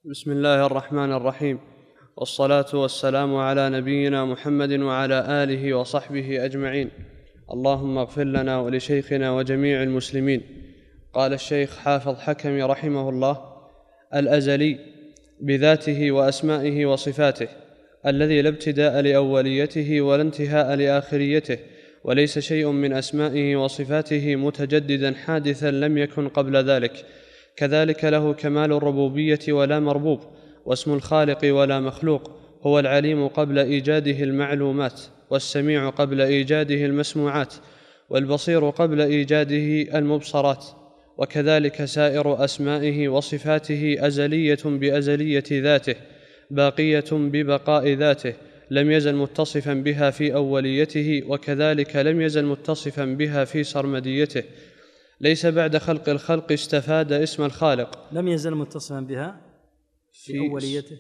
بسم الله الرحمن الرحيم، والصلاة والسلام على نبينا محمد وعلى آله وصحبه أجمعين. اللهم اغفر لنا ولشيخنا وجميع المسلمين. قال الشيخ حافظ حكمي رحمه الله: الأزلي بذاته وأسمائه وصفاته، الذي لا ابتداء لأوليته ولا انتهاء لآخريته، وليس شيء من أسمائه وصفاته متجددا حادثا لم يكن قبل ذلك. كذلك له كمال الربوبية ولا مربوب، واسم الخالق ولا مخلوق. هو العليم قبل إيجاده المعلومات، والسميع قبل إيجاده المسموعات، والبصير قبل إيجاده المبصرات. وكذلك سائر أسمائه وصفاته أزلية بأزلية ذاته، باقية ببقاء ذاته، لم يزل متصفا بها في أوليته، وكذلك لم يزل متصفا بها في سرمديته. ليس بعد خلق الخلق استفاد اسم الخالق، لم يزل متصفا بها في أوليته،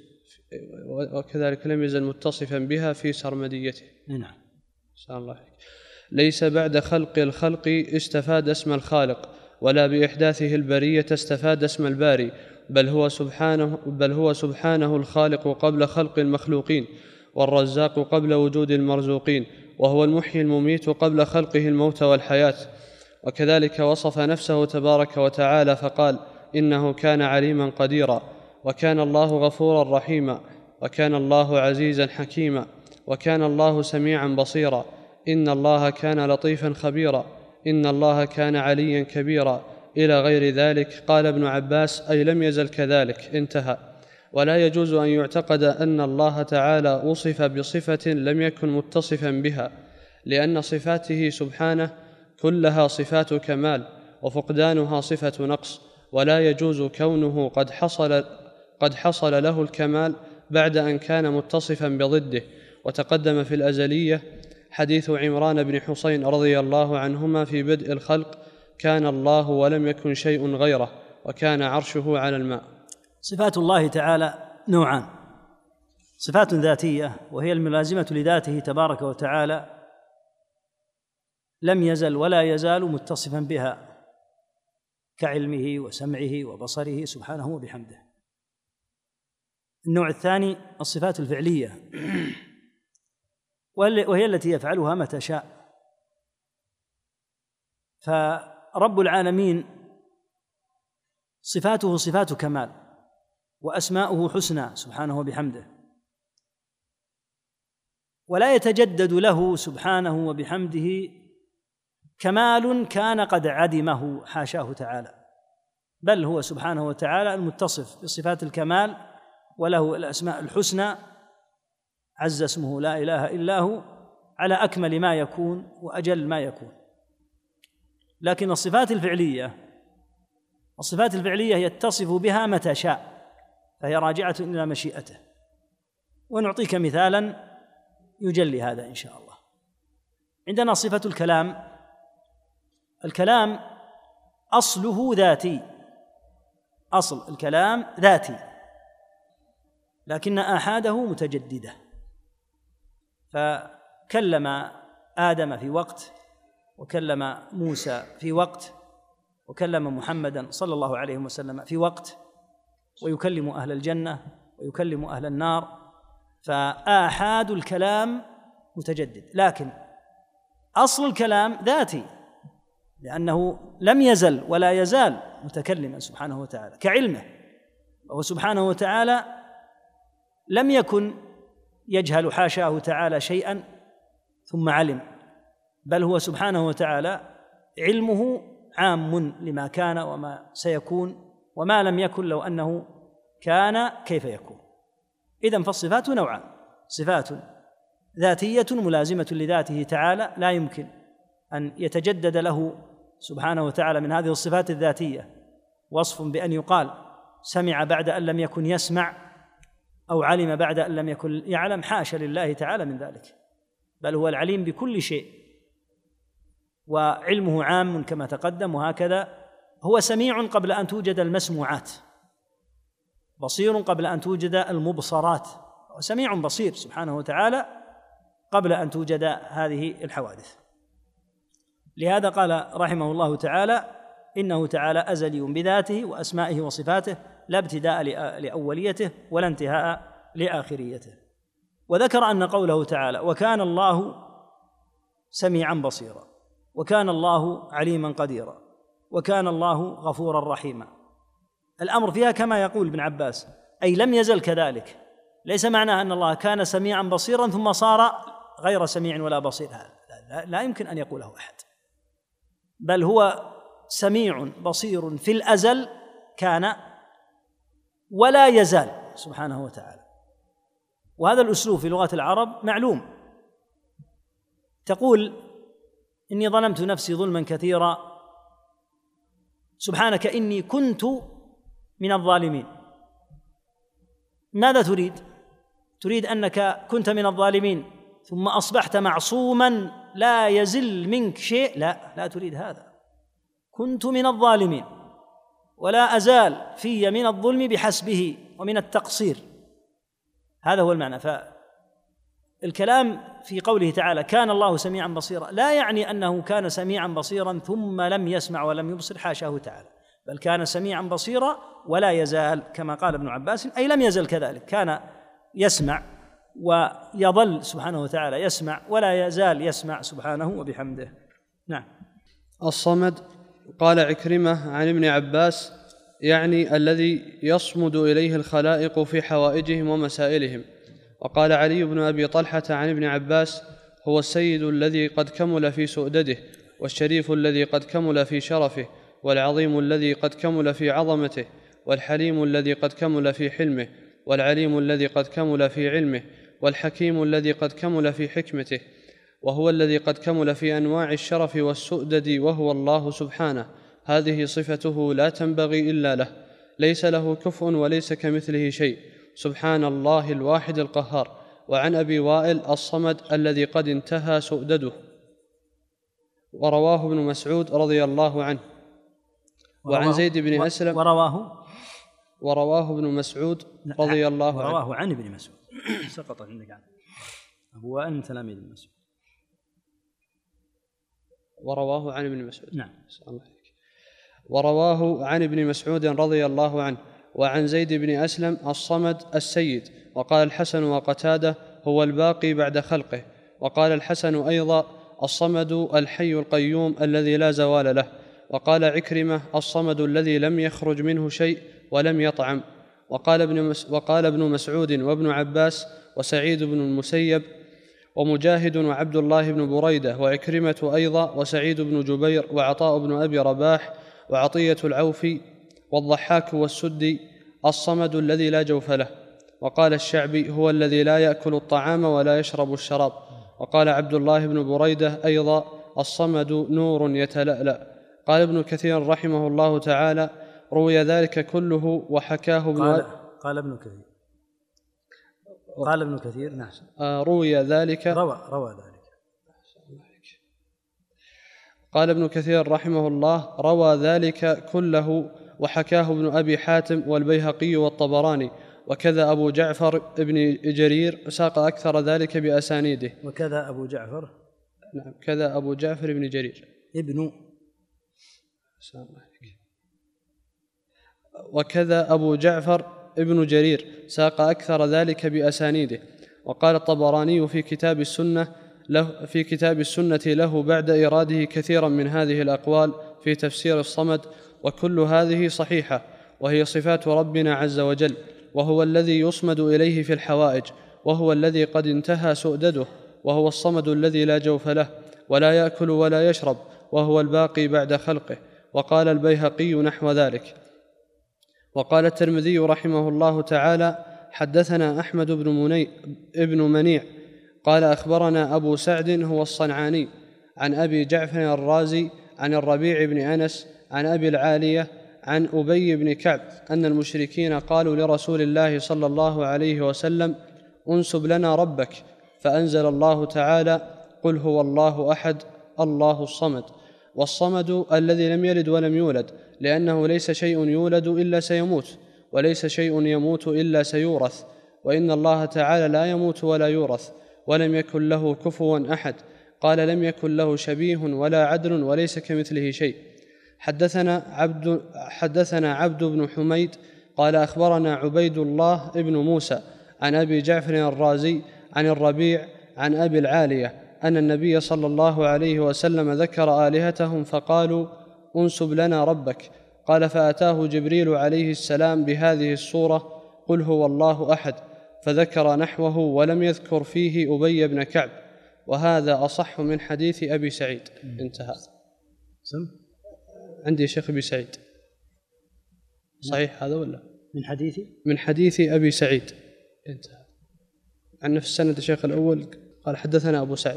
وكذلك لم يزل متصفا بها في سرمديته. نعم. شاء الله. ليس بعد خلق الخلق استفاد اسم الخالق، ولا بإحداثه البرية استفاد اسم الباري، بل هو سبحانه الخالق قبل خلق المخلوقين، والرزاق قبل وجود المرزوقين، وهو المحيي المميت قبل خلقه الموت والحياة. وكذلك وصف نفسه تبارك وتعالى فقال: إنه كان عليما قديرا، وكان الله غفورا رحيما، وكان الله عزيزا حكيما، وكان الله سميعا بصيرا، إن الله كان لطيفا خبيرا، إن الله كان عليا كبيرا، إلى غير ذلك. قال ابن عباس: أي لم يزل كذلك، انتهى. ولا يجوز أن يعتقد أن الله تعالى وصف بصفة لم يكن متصفا بها، لأن صفاته سبحانه كلها صفات كمال، وفقدانها صفة نقص، ولا يجوز كونه قد حصل له الكمال بعد أن كان متصفا بضده. وتقدم في الأزلية حديث عمران بن حسين رضي الله عنهما في بدء الخلق: كان الله ولم يكن شيء غيره، وكان عرشه على الماء. صفات الله تعالى نوعان: صفات ذاتية وهي الملازمة لذاته تبارك وتعالى، لم يزل ولا يزال متصفا بها، كعلمه وسمعه وبصره سبحانه وبحمده. النوع الثاني الصفات الفعلية، وهي التي يفعلها متى شاء. فرب العالمين صفاته صفات كمال، وأسماؤه حسنى سبحانه وبحمده، ولا يتجدد له سبحانه وبحمده كمال كان قد عدمه، حاشاه تعالى، بل هو سبحانه وتعالى المتصف بصفات الكمال، وله الأسماء الحسنى، عز اسمه لا إله إلا هو، على أكمل ما يكون وأجل ما يكون. لكن الصفات الفعلية يتصف بها متى شاء، فهي راجعة إلى مشيئته. ونعطيك مثالا يجلي هذا إن شاء الله. عندنا صفة الكلام. الكلام أصله ذاتي، أصل الكلام ذاتي، لكن آحاده متجددة. فكلم آدم في وقت، وكلم موسى في وقت، وكلم محمدا صلى الله عليه وسلم في وقت، ويكلم أهل الجنة ويكلم أهل النار. فآحاد الكلام متجدد، لكن أصل الكلام ذاتي، لأنه لم يزل ولا يزال متكلما سبحانه وتعالى، كعلمه. وهو سبحانه وتعالى لم يكن يجهل حاشاه تعالى شيئا ثم علم، بل هو سبحانه وتعالى علمه عام لما كان وما سيكون وما لم يكن لو أنه كان كيف يكون. إذن فالصفات نوعان: صفات ذاتية ملازمة لذاته تعالى، لا يمكن أن يتجدد له سبحانه وتعالى من هذه الصفات الذاتية وصف بأن يقال سمع بعد أن لم يكن يسمع، أو علم بعد أن لم يكن يعلم، حاشا لله تعالى من ذلك، بل هو العليم بكل شيء، وعلمه عام كما تقدم. وهكذا هو سميع قبل أن توجد المسموعات، بصير قبل أن توجد المبصرات، وسميع بصير سبحانه وتعالى قبل أن توجد هذه الحوادث. لهذا قال رحمه الله تعالى: إنه تعالى أزلي بذاته وأسمائه وصفاته، لا ابتداء لأوليته ولا انتهاء لآخريته. وذكر أن قوله تعالى وكان الله سميعا بصيرا، وكان الله عليما قديرا، وكان الله غفورا رحيما، الأمر فيها كما يقول ابن عباس، أي لم يزل كذلك. ليس معناه أن الله كان سميعا بصيرا ثم صار غير سميع ولا بصير، لا يمكن أن يقوله أحد، بل هو سميع بصير في الأزل كان ولا يزال سبحانه وتعالى. وهذا الأسلوب في لغة العرب معلوم، تقول إني ظلمت نفسي ظلما كثيرا، سبحانك إني كنت من الظالمين. ماذا تريد؟ تريد أنك كنت من الظالمين ثم أصبحت معصوما لا يزل منك شيء؟ لا تريد هذا. كنت من الظالمين ولا أزال في من الظلم بحسبه ومن التقصير، هذا هو المعنى. فالكلام في قوله تعالى كان الله سميعا بصيرا لا يعني أنه كان سميعا بصيرا ثم لم يسمع ولم يبصر، حاشاه تعالى، بل كان سميعا بصيرا ولا يزال كما قال ابن عباس، أي لم يزل كذلك، كان يسمع ويظل سبحانه وتعالى يسمع ولا يزال يسمع سبحانه وبحمده. نعم. الصمد قال عكرمة عن ابن عباس يعني الذي يصمد إليه الخلائق في حوائجهم ومسائلهم. وقال علي بن أبي طلحة عن ابن عباس هو السيد الذي قد كمل في سؤدده، والشريف الذي قد كمل في شرفه، والعظيم الذي قد كمل في عظمته، والحليم الذي قد كمل في حلمه، والعليم الذي قد كمل في علمه، والحكيم الذي قد كمل في حكمته، وهو الذي قد كمل في أنواع الشرف والسؤدد، وهو الله سبحانه. هذه صفته لا تنبغي إلا له، ليس له كفء وليس كمثله شيء، سبحان الله الواحد القهار. وعن أبي وائل الصمد الذي قد انتهى سؤدده. ورواه ابن مسعود رضي الله عنه. وعن زيد بن أسلم ورواه ابن مسعود رضي الله عنه. ورواه عن ابن مسعود سقط عندك عنه، هو أن تلاميذ ابن مسعود. ورواه عن ابن مسعود. نعم. ورواه عن ابن مسعود رضي الله عنه. وعن زيد بن أسلم الصمد السيد. وقال الحسن وقتادة هو الباقي بعد خلقه. وقال الحسن أيضا الصمد الحي القيوم الذي لا زوال له. وقال عكرمة الصمد الذي لم يخرج منه شيء ولم يطعم. وقال ابن مسعود وابن عباس وسعيد بن المسيب ومجاهد وعبد الله بن بريدة وعكرمة أيضا وسعيد بن جبير وعطاء بن أبي رباح وعطية العوفي والضحاك والسدي الصمد الذي لا جوف له. وقال الشعبي هو الذي لا يأكل الطعام ولا يشرب الشراب. وقال عبد الله بن بريدة أيضا الصمد نور يتلألأ. قال ابن كثير رحمه الله تعالى روي ذلك كله وحكاه قال ابن كثير نعم روي ذلك روى ذلك. قال ابن كثير رحمه الله روى ذلك كله وحكاه ابن أبي حاتم والبيهقي والطبراني، وكذا أبو جعفر ابن جرير ساق أكثر ذلك بأسانيده. وكذا أبو جعفر نعم كذا أبو جعفر ابن جرير وكذا أبو جعفر ابن جرير ساق أكثر ذلك بأسانيده. وقال الطبراني في كتاب السنة له بعد إراده كثيرا من هذه الأقوال في تفسير الصمد، وكل هذه صحيحة، وهي صفات ربنا عز وجل، وهو الذي يصمد إليه في الحوائج، وهو الذي قد انتهى سؤدده، وهو الصمد الذي لا جوف له ولا يأكل ولا يشرب، وهو الباقي بعد خلقه. وقال البيهقي نحو ذلك. وقال الترمذي رحمه الله تعالى حدثنا أحمد بن منيع قال أخبرنا أبو سعد هو الصنعاني عن أبي جعفر الرازي عن الربيع بن أنس عن أبي العالية عن أبي بن كعب أن المشركين قالوا لرسول الله صلى الله عليه وسلم انسب لنا ربك، فأنزل الله تعالى قل هو الله أحد الله الصمد. والصمد الذي لم يلد ولم يولد، لأنه ليس شيء يولد إلا سيموت، وليس شيء يموت إلا سيورث، وإن الله تعالى لا يموت ولا يورث، ولم يكن له كفوا أحد. قال لم يكن له شبيه ولا عدل وليس كمثله شيء. حدثنا عبد بن حميد قال أخبرنا عبيد الله ابن موسى عن أبي جعفر الرازي عن الربيع عن أبي العالية أن النبي صلى الله عليه وسلم ذكر آلهتهم فقالوا انسب لنا ربك. قال فأتاه جبريل عليه السلام بهذه الصورة قل هو الله أحد، فذكر نحوه ولم يذكر فيه أبي بن كعب، وهذا أصح من حديث أبي سعيد. انتهى. عندي شيخ أبي سعيد، صحيح هذا ولا من حديث أبي سعيد؟ انتهى. عن نفس السند الشيخ الأول قال حدثنا أبو سعد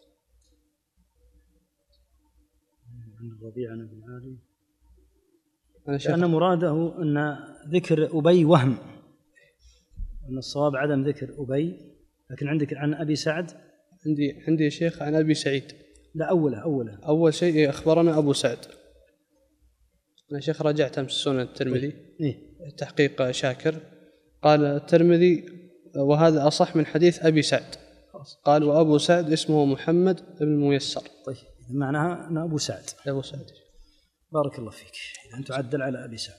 عن الربيع عن أبي العالي، لأن مراده أن ذكر أبي وهم، أن الصواب عدم ذكر أبي، لكن عندك عن أبي سعد. عندي شيخ عن أبي سعيد. لا أوله أول شيء أخبرنا أبو سعد. أنا شيخ راجعت أمس سنن الترمذي تحقيق شاكر، قال الترمذي وهذا أصح من حديث أبي سعد. قال وأبو سعد اسمه محمد بن ميسر. طيب معناها أن أبو سعد. بارك الله فيك، إذا تعدل على أبي سعد.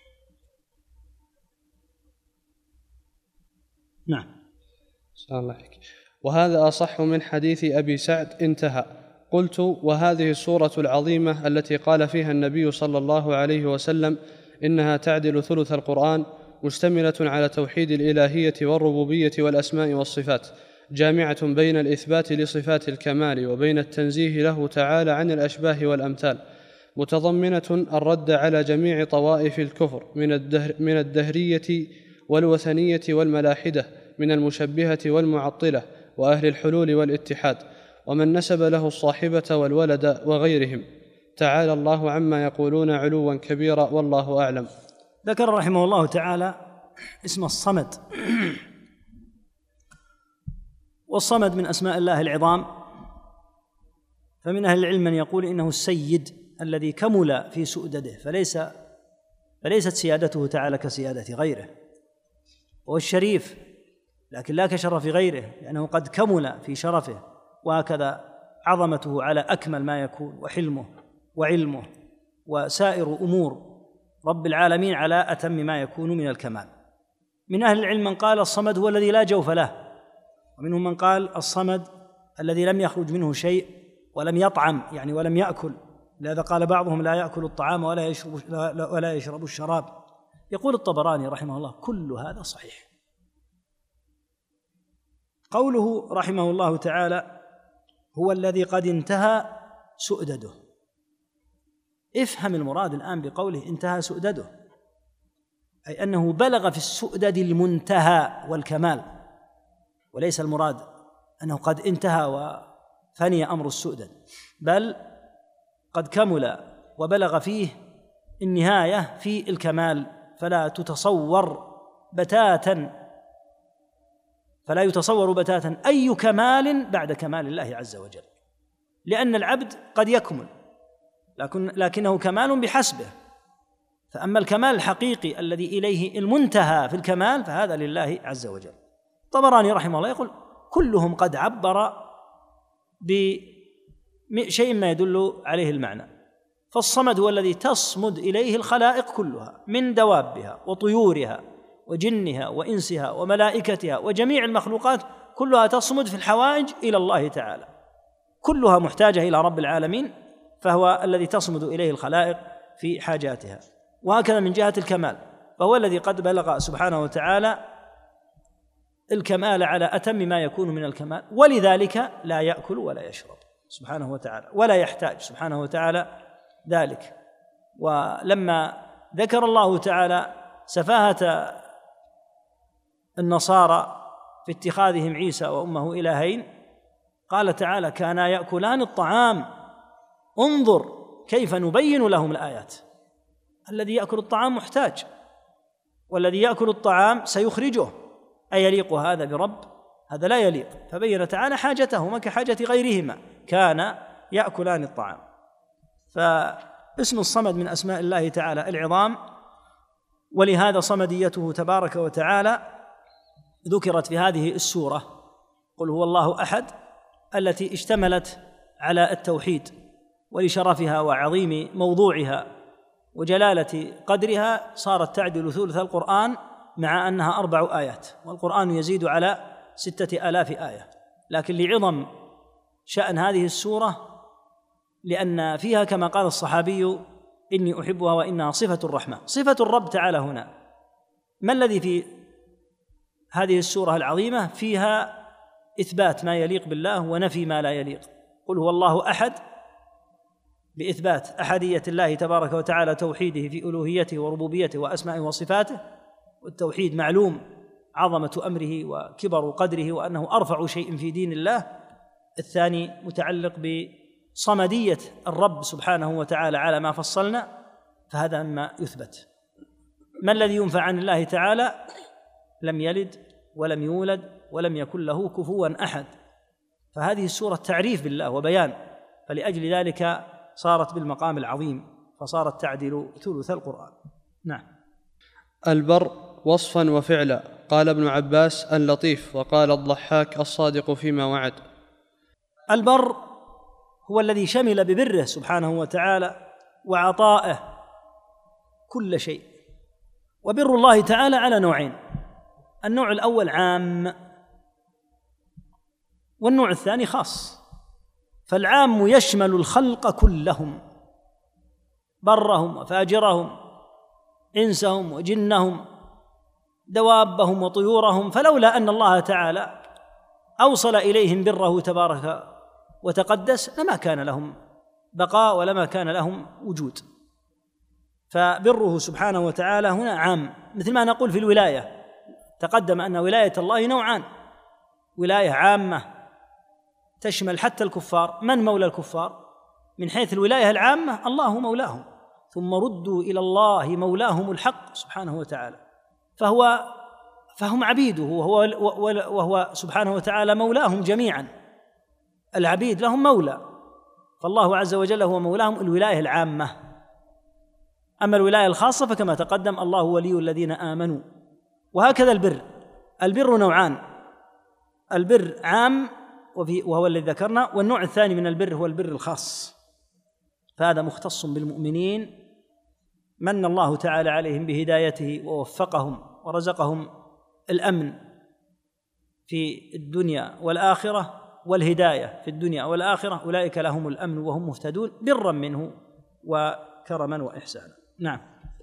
نعم. صلى الله عليك. وهذا أصح من حديث أبي سعد. انتهى. قلت وهذه السورة العظيمة التي قال فيها النبي صلى الله عليه وسلم إنها تعدل ثلث القرآن، مشتملة على توحيد الإلهية والربوبية والأسماء والصفات، جامعة بين الإثبات لصفات الكمال وبين التنزيه له تعالى عن الأشباه والأمثال، متضمنة الرد على جميع طوائف الكفر من الدهرية والوثنية والملاحدة، من المشبهة والمعطلة وأهل الحلول والاتحاد، ومن نسب له الصاحبة والولد وغيرهم. تعالى الله عما يقولون علوا كبيرا، والله أعلم. ذكر رحمه الله تعالى اسم الصمد، والصمد من أسماء الله العظام، فمن أهل العلم من يقول إنه السيد الذي كمل في سؤدده، فليست سيادته تعالى كسيادة غيره، وهو الشريف لكن لا كشرف غيره، لأنه قد كمل في شرفه، وهكذا عظمته على أكمل ما يكون، وحلمه وعلمه وسائر أمور رب العالمين على أتم ما يكون من الكمال. من أهل العلم من قال الصمد هو الذي لا جوف له، ومنهم من قال الصمد الذي لم يخرج منه شيء ولم يطعم، يعني ولم يأكل، لهذا قال بعضهم لا يأكل الطعام ولا يشرب الشراب. يقول الطبراني رحمه الله كل هذا صحيح. قوله رحمه الله تعالى هو الذي قد انتهى سؤدده، افهم المراد الآن بقوله انتهى سؤدده، أي أنه بلغ في السؤدد المنتهى والكمال، وليس المراد أنه قد انتهى وفني أمر السؤدد، بل قد كمل وبلغ فيه النهاية في الكمال، فلا يتصور بتاتا أي كمال بعد كمال الله عز وجل، لأن العبد قد يكمل لكنه كمال بحسبه، فأما الكمال الحقيقي الذي إليه المنتهى في الكمال فهذا لله عز وجل. طبراني رحمه الله يقول كلهم قد عبر بشيء ما يدل عليه المعنى، فالصمد هو الذي تصمد إليه الخلائق كلها من دوابها وطيورها وجنها وإنسها وملائكتها وجميع المخلوقات، كلها تصمد في الحوائج إلى الله تعالى، كلها محتاجة إلى رب العالمين، فهو الذي تصمد إليه الخلائق في حاجاتها. وهكذا من جهة الكمال فهو الذي قد بلغ سبحانه وتعالى الكمال على أتم ما يكون من الكمال، ولذلك لا يأكل ولا يشرب سبحانه وتعالى، ولا يحتاج سبحانه وتعالى ذلك. ولما ذكر الله تعالى سفاهة النصارى في اتخاذهم عيسى وأمه إلهين، قال تعالى كانا يأكلان الطعام انظر كيف نبين لهم الآيات. الذي يأكل الطعام محتاج، والذي يأكل الطعام سيخرجه، أيليق هذا برب؟ هذا لا يليق، فبين تعالى حاجتهما كحاجة غيرهما، كان يأكلان الطعام. فاسم الصمد من أسماء الله تعالى العظام، ولهذا صمديته تبارك وتعالى ذكرت في هذه السورة قل هو الله أحد، التي اشتملت على التوحيد ولشرفها وعظيم موضوعها وجلالة قدرها صارت تعدل ثلث القرآن، مع أنها 4 آيات، والقرآن يزيد على 6000 آية، لكن لعظم شأن هذه السورة، لأن فيها كما قال الصحابي: إني أحبها وإنها صفة الرحمن، صفة الرب تعالى هنا. ما الذي في هذه السورة العظيمة؟ فيها إثبات ما يليق بالله ونفي ما لا يليق. قل هو الله أحد، بإثبات أحدية الله تبارك وتعالى، توحيده في ألوهيته وربوبيته وأسمائه وصفاته، والتوحيد معلوم عظمة أمره وكبر قدره وأنه أرفع شيء في دين الله. الثاني متعلق بصمدية الرب سبحانه وتعالى على ما فصلنا، فهذا مما يثبت. ما الذي ينفع عن الله تعالى؟ لم يلد ولم يولد ولم يكن له كفوا أحد، فهذه السورة تعريف بالله وبيان، فلأجل ذلك صارت بالمقام العظيم، فصارت تعدل ثلث القرآن. نعم. البر وصفا وفعلا. قال ابن عباس: اللطيف. وقال الضحاك: الصادق فيما وعد. البر هو الذي شمل ببره سبحانه وتعالى وعطائه كل شيء. وبر الله تعالى على نوعين: النوع الأول عام، والنوع الثاني خاص. فالعام يشمل الخلق كلهم، برهم وفاجرهم، إنسهم وجنهم، دوابهم وطيورهم، فلولا أن الله تعالى أوصل إليهم بره تبارك وتقدس لما كان لهم بقاء ولما كان لهم وجود. فبره سبحانه وتعالى هنا عام، مثل ما نقول في الولاية، تقدم أن ولاية الله نوعان: ولاية عامة تشمل حتى الكفار. من مولى الكفار؟ من حيث الولاية العامة الله مولاهم، ثم ردوا إلى الله مولاهم الحق سبحانه وتعالى، فهم عبيده، وهو سبحانه وتعالى مولاهم جميعا. العبيد لهم مولى، فالله عز وجل هو مولاهم الولاية العامة. أما الولاية الخاصة فكما تقدم: الله ولي الذين آمنوا. وهكذا البر نوعان: البر عام وهو الذي ذكرنا، والنوع الثاني من البر هو البر الخاص، فهذا مختص بالمؤمنين، من الله تعالى عليهم بهدايته ووفقهم ورزقهم الأمن في الدنيا والآخرة والهداية في الدنيا والآخرة، أولئك لهم الأمن وهم مهتدون، برا منه وكرما وإحسانا. نعم.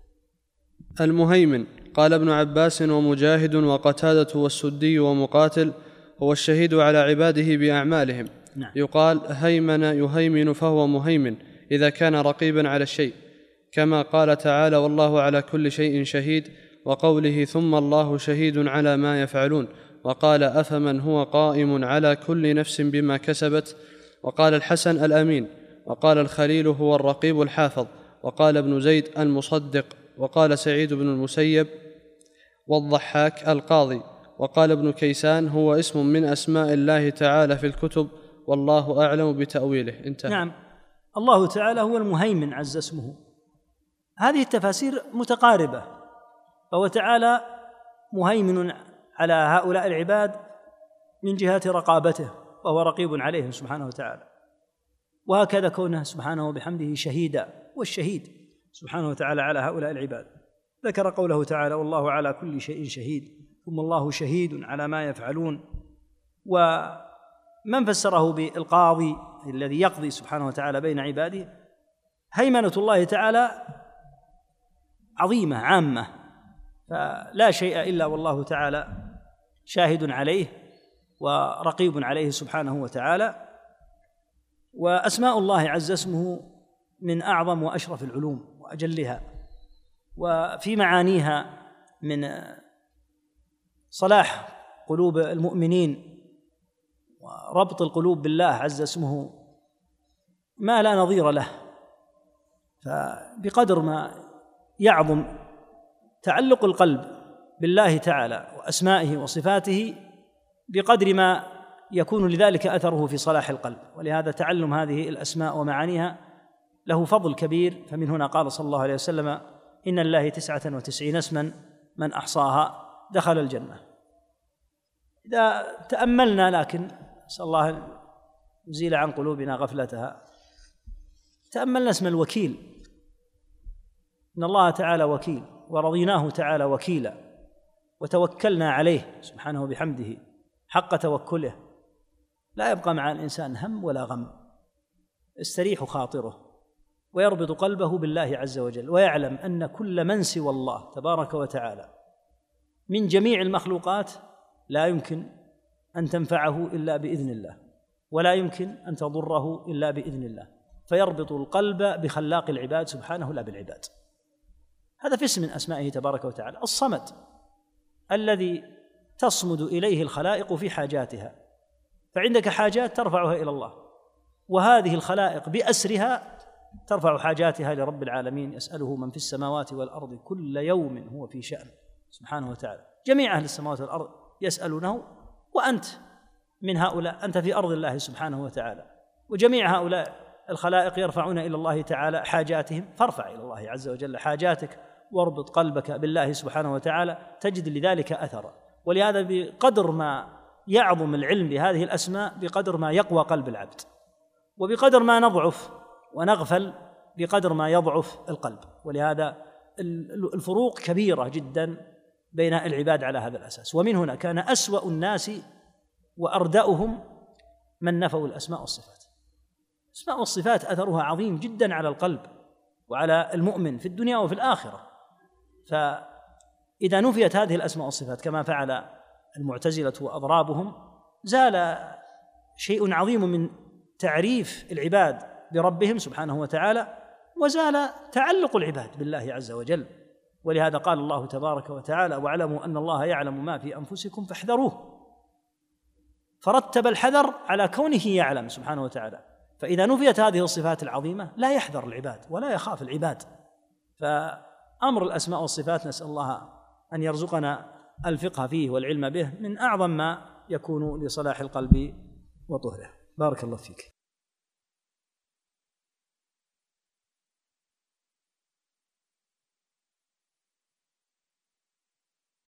المهيمن. قال ابن عباس ومجاهد وقتادة والسدي ومقاتل: هو الشهيد على عباده بأعمالهم. نعم. يقال هيمن يهيمن فهو مهيمن إذا كان رقيبا على الشيء، كما قال تعالى: والله على كل شيء شهيد، وقوله: ثم الله شهيد على ما يفعلون، وقال: أفمن هو قائم على كل نفس بما كسبت. وقال الحسن: الأمين. وقال الخليل: هو الرقيب الحافظ. وقال ابن زيد: المصدق. وقال سعيد بن المسيب والضحاك: القاضي. وقال ابن كيسان: هو اسم من أسماء الله تعالى في الكتب، والله أعلم بتأويله. انتهى. نعم. الله تعالى هو المهيمن عز اسمه. هذه التفاسير متقاربة، فهو تعالى مهيمن على هؤلاء العباد من جهة رقابته، وهو رقيب عليهم سبحانه وتعالى، وهكذا كونه سبحانه وبحمده شهيدا، والشهيد سبحانه وتعالى على هؤلاء العباد. ذكر قوله تعالى: والله على كل شيء شهيد، ثم الله شهيد على ما يفعلون. ومن فسره بالقاضي الذي يقضي سبحانه وتعالى بين عباده، هيمنة الله تعالى عظيمة عامة، فلا شيء إلا والله تعالى شاهد عليه ورقيب عليه سبحانه وتعالى. وأسماء الله عز اسمه من أعظم وأشرف العلوم وأجلها، وفي معانيها من صلاح قلوب المؤمنين وربط القلوب بالله عز اسمه ما لا نظير له. فبقدر ما يعظم تعلق القلب بالله تعالى وأسمائه وصفاته، بقدر ما يكون لذلك أثره في صلاح القلب. ولهذا تعلم هذه الأسماء ومعانيها له فضل كبير. فمن هنا قال صلى الله عليه وسلم: إن لله 99 اسما من أحصاها دخل الجنة. إذا تأملنا، لكن نسأل الله أن يزيل عن قلوبنا غفلتها، تأملنا اسم الوكيل، إن الله تعالى وكيل، ورضيناه تعالى وكيلا، وتوكلنا عليه سبحانه بحمده حق توكله. لا يبقى مع الإنسان هم ولا غم، يستريح خاطره ويربط قلبه بالله عز وجل، ويعلم أن كل من سوى الله تبارك وتعالى من جميع المخلوقات لا يمكن أن تنفعه إلا بإذن الله، ولا يمكن أن تضره إلا بإذن الله، فيربط القلب بخلاق العباد سبحانه لا بالعباد. هذا في اسم من أسمائه تبارك وتعالى. الصمد الذي تصمد إليه الخلائق في حاجاتها، فعندك حاجات ترفعها إلى الله، وهذه الخلائق بأسرها ترفع حاجاتها لرب العالمين، يسأله من في السماوات والأرض كل يوم هو في شأن سبحانه وتعالى. جميع أهل السماوات والأرض يسألونه، وأنت من هؤلاء، أنت في أرض الله سبحانه وتعالى، وجميع هؤلاء الخلائق يرفعون إلى الله تعالى حاجاتهم، فارفع إلى الله عز وجل حاجاتك واربط قلبك بالله سبحانه وتعالى، تجد لذلك أثرا. ولهذا بقدر ما يعظم العلم بهذه الأسماء بقدر ما يقوى قلب العبد، وبقدر ما نضعف ونغفل بقدر ما يضعف القلب. ولهذا الفروق كبيرة جدا بين العباد على هذا الأساس. ومن هنا كان أسوأ الناس وأردأهم من نفوا الأسماء والصفات. الأسماء والصفات أثرها عظيم جدا على القلب وعلى المؤمن في الدنيا وفي الآخرة. فإذا نفيت هذه الأسماء والصفات كما فعل المعتزلة وأضرابهم، زال شيء عظيم من تعريف العباد بربهم سبحانه وتعالى، وزال تعلق العباد بالله عز وجل. ولهذا قال الله تبارك وتعالى: واعلموا أن الله يعلم ما في أنفسكم فاحذروه. فرتب الحذر على كونه يعلم سبحانه وتعالى. فإذا نفيت هذه الصفات العظيمة لا يحذر العباد ولا يخاف العباد. فأمر الأسماء والصفات نسأل الله أن يرزقنا الفقه فيه والعلم به من أعظم ما يكون لصلاح القلب وطهره. بارك الله فيك.